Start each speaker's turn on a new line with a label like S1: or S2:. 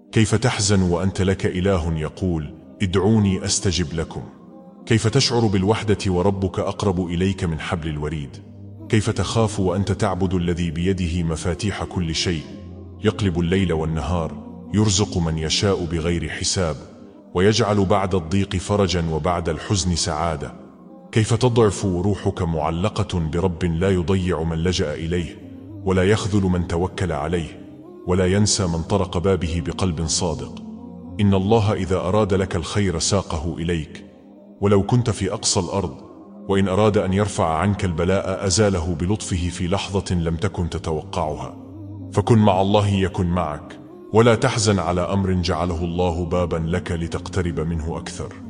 S1: كيف تحزن وأنت لك إله يقول ادعوني أستجب لكم؟ كيف تشعر بالوحدة وربك أقرب إليك من حبل الوريد؟ كيف تخاف وأنت تعبد الذي بيده مفاتيح كل شيء، يقلب الليل والنهار، يرزق من يشاء بغير حساب، ويجعل بعد الضيق فرجا وبعد الحزن سعادة؟ كيف تضعف روحك معلقة برب لا يضيع من لجأ إليه، ولا يخذل من توكل عليه، ولا ينسى من طرق بابه بقلب صادق؟ إن الله إذا أراد لك الخير ساقه إليك، ولو كنت في أقصى الأرض، وإن أراد أن يرفع عنك البلاء أزاله بلطفه في لحظة لم تكن تتوقعها. فكن مع الله يكن معك، ولا تحزن على أمر جعله الله بابا لك لتقترب منه أكثر.